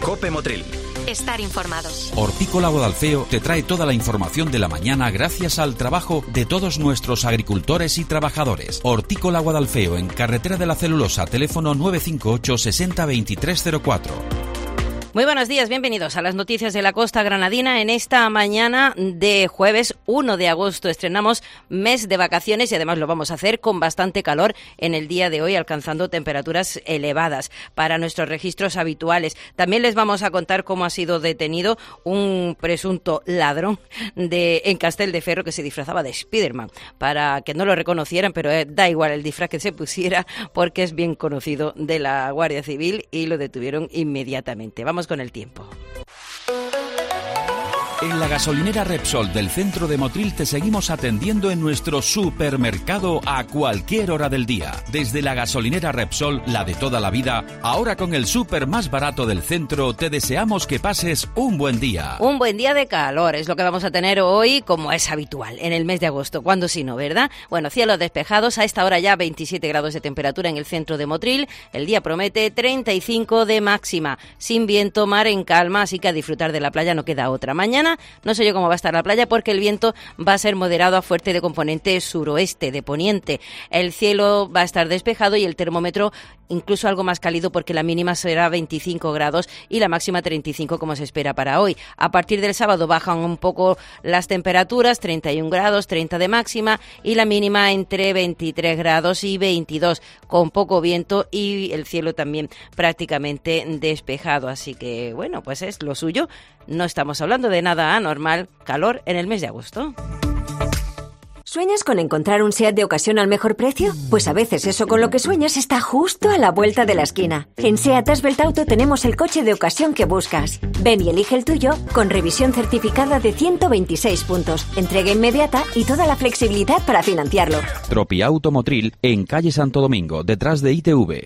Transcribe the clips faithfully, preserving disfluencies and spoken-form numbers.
COPE Motril. Estar informados. Hortícola Guadalfeo te trae toda la información de la mañana gracias al trabajo de todos nuestros agricultores y trabajadores. Hortícola Guadalfeo, en Carretera de la Celulosa, teléfono nueve cinco ocho sesenta veintitrés cero cuatro. Muy buenos días, bienvenidos a las noticias de la Costa Granadina. En esta mañana de jueves uno de agosto estrenamos mes de vacaciones y además lo vamos a hacer con bastante calor en el día de hoy, alcanzando temperaturas elevadas para nuestros registros habituales. También les vamos a contar cómo ha sido detenido un presunto ladrón de en Castelldefels que se disfrazaba de Spiderman, para que no lo reconocieran, pero eh, da igual el disfraz que se pusiera porque es bien conocido de la Guardia Civil y lo detuvieron inmediatamente. Vamos con el tiempo. En la gasolinera Repsol del centro de Motril te seguimos atendiendo en nuestro supermercado a cualquier hora del día. Desde la gasolinera Repsol, la de toda la vida, ahora con el súper más barato del centro, te deseamos que pases un buen día. Un buen día de calor es lo que vamos a tener hoy, como es habitual, en el mes de agosto. ¿Cuándo si no, verdad? Bueno, cielos despejados, a esta hora ya veintisiete grados de temperatura en el centro de Motril. El día promete treinta y cinco de máxima, sin viento, mar en calma, así que a disfrutar de la playa no queda otra. Mañana no sé yo cómo va a estar la playa porque el viento va a ser moderado a fuerte de componente suroeste, de poniente. El cielo va a estar despejado y el termómetro incluso algo más cálido porque la mínima será veinticinco grados y la máxima treinta y cinco como se espera para hoy. A partir del sábado bajan un poco las temperaturas, treinta y un grados, treinta de máxima y la mínima entre veintitrés grados y veintidós, con poco viento y el cielo también prácticamente despejado. Así que bueno, pues es lo suyo. No estamos hablando de nada anormal, calor en el mes de agosto. ¿Sueñas con encontrar un SEAT de ocasión al mejor precio? Pues a veces eso con lo que sueñas está justo a la vuelta de la esquina. En SEAT Asbelt Auto tenemos el coche de ocasión que buscas. Ven y elige el tuyo con revisión certificada de ciento veintiséis puntos, entrega inmediata y toda la flexibilidad para financiarlo. Tropiauto Motril, en calle Santo Domingo, detrás de I T V.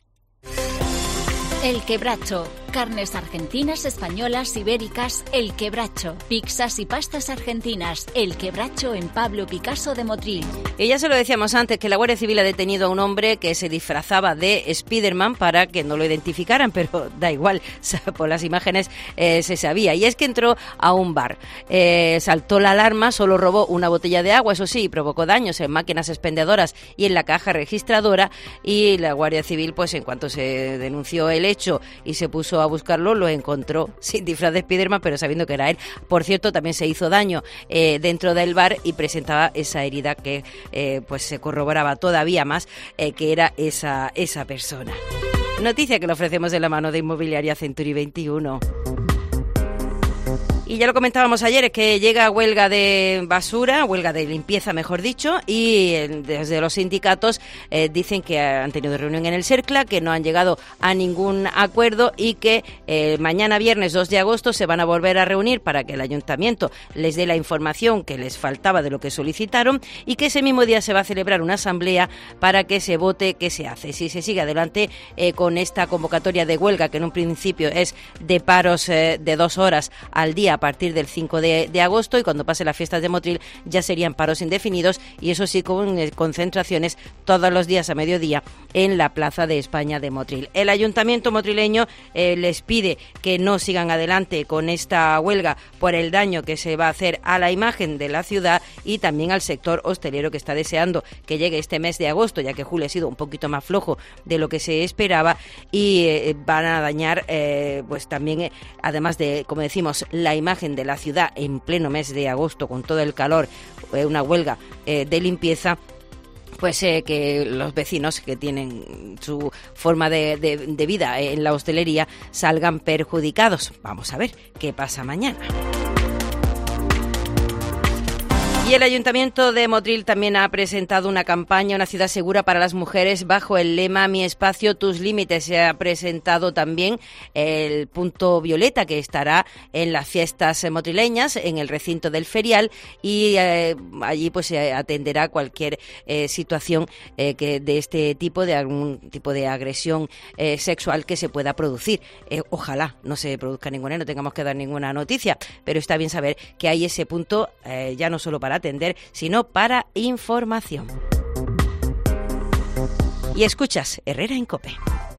El Quebracho. Carnes argentinas, españolas, ibéricas. El Quebracho. Pizzas y pastas argentinas. El Quebracho en Pablo Picasso de Motril. Y ya se lo decíamos antes, que la Guardia Civil ha detenido a un hombre que se disfrazaba de Spiderman para que no lo identificaran, pero da igual, por las imágenes eh, se sabía. Y es que entró a un bar, eh, saltó la alarma, solo robó una botella de agua, eso sí, y provocó daños en máquinas expendedoras y en la caja registradora. Y la Guardia Civil, pues en cuanto se denunció el hecho y se puso a buscarlo, lo encontró sin disfraz de Spiderman, pero sabiendo que era él. Por cierto, también se hizo daño eh, dentro del bar y presentaba esa herida que eh, pues se corroboraba todavía más eh, que era esa, esa persona. Noticia que le ofrecemos de la mano de Inmobiliaria Century veintiuno. Y ya lo comentábamos ayer, es que llega huelga de basura, huelga de limpieza, mejor dicho, y desde los sindicatos eh, dicen que han tenido reunión en el CERCLA, que no han llegado a ningún acuerdo y que eh, mañana viernes dos de agosto se van a volver a reunir para que el ayuntamiento les dé la información que les faltaba de lo que solicitaron y que ese mismo día se va a celebrar una asamblea para que se vote qué se hace. Si se sigue adelante eh, con esta convocatoria de huelga, que en un principio es de paros eh, de dos horas al día, a partir del cinco de agosto, y cuando pase las fiestas de Motril ya serían paros indefinidos, y eso sí con eh, concentraciones todos los días a mediodía en la Plaza de España de Motril. El ayuntamiento motrileño eh, les pide que no sigan adelante con esta huelga por el daño que se va a hacer a la imagen de la ciudad y también al sector hostelero, que está deseando que llegue este mes de agosto, ya que julio ha sido un poquito más flojo de lo que se esperaba, y eh, van a dañar eh, pues también, eh, además de, como decimos, la imagen imagen de la ciudad en pleno mes de agosto con todo el calor, eh, una huelga eh, de limpieza, pues eh, que los vecinos que tienen su forma de, de, de vida en la hostelería salgan perjudicados. Vamos a ver qué pasa mañana. Y el Ayuntamiento de Motril también ha presentado una campaña, Una ciudad segura para las mujeres, bajo el lema Mi espacio, tus límites. Se ha presentado también el punto violeta, que estará en las fiestas motrileñas, en el recinto del ferial, y eh, allí pues se atenderá cualquier eh, situación eh, que de este tipo, de algún tipo de agresión eh, sexual que se pueda producir. Eh, ojalá no se produzca ninguna y no tengamos que dar ninguna noticia, pero está bien saber que hay ese punto, eh, ya no solo para atender, sino para información. Y escuchas Herrera en COPE.